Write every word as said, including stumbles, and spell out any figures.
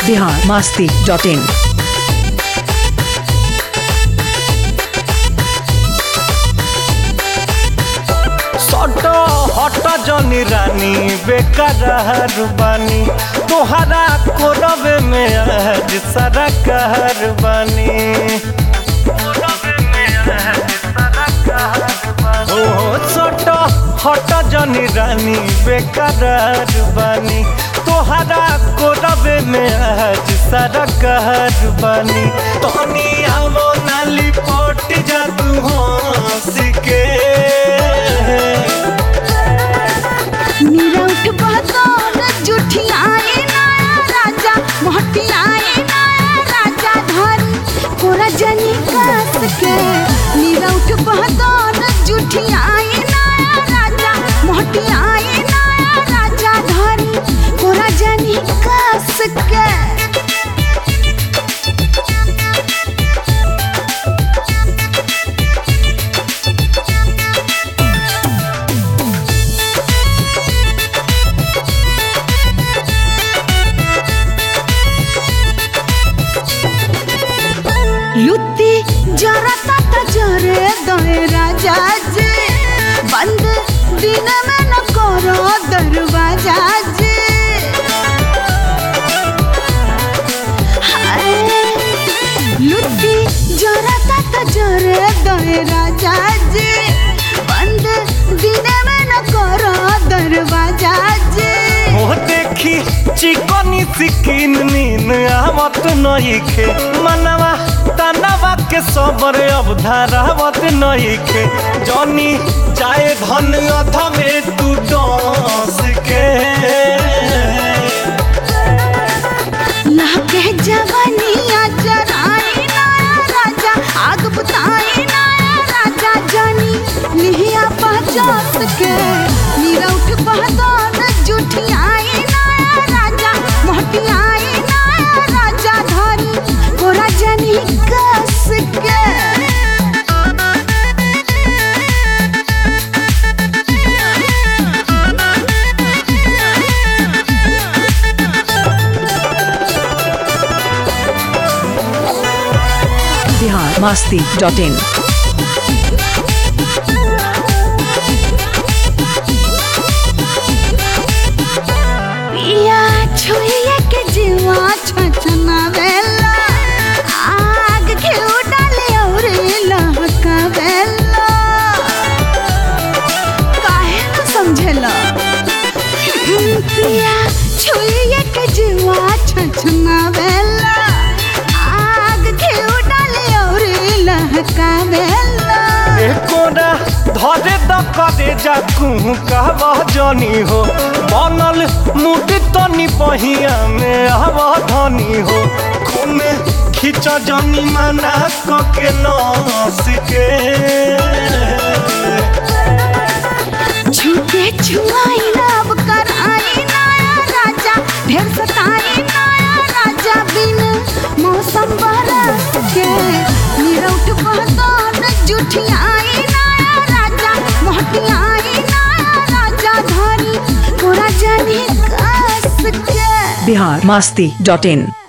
Bihar Masti dot इन। हट जनी रानी बेकरार बानी तोहरा कोरबे में आज सारा कहर बानी। ओ छोट हट जनी रानी बेकरार बानी तोहरा कोरबे में आज सारा कहर बानी। तोनी आवो नाली पट जा तू हंस के जनी कास के नीरा उठ बहदौर जुठी आई नया राजा मोहटी आई नया राजा धरी कोरा जनी कास के। लुत्ती जरा ता जरे दे राजा जी बंद दिन में न करो दरवाजा जी। लुत्ती जरा ता जरे दे राजा जी बंद दिन में न करो दरवाजा जी। ओ देखी चिकनी सिकिन नीन आवत नइखे मनवा तनवा के सबर अब धारावत नइखे जनी चाहे धन अधमे तू डांस के लहके जवानिया जराई नया राजा आग बुताई नया राजा जानी लिहिया पहचास के नीरा उठ बहदौर जुठी आई नया राजा मोहटी आई नया राजा धरी कोरा जनी कास के। Bihar Masti dot in. पिया छुइए के जीवा छछना बेला आग घिउ डाले और लहका बेला काहे न समझेला। पिया छुइए के जीवा छछना बेला आग घिउ डाले और लहका बेला। कोना धरे द करे जा कहूँ कहवा जनी हो बनल मुटी तनी पहिया में हवा धनी हो खून खींच जनी मना के नास के छुके छुआई रब कर आई नया राजा ढेर सताई नया राजा बिन मौसम बरस के नीरा उठ बहदौर जुठी आई नया राजा मोहटी आई नया राजा धरी कोरा जनी कास के। बिहार मस्ती डॉट इन।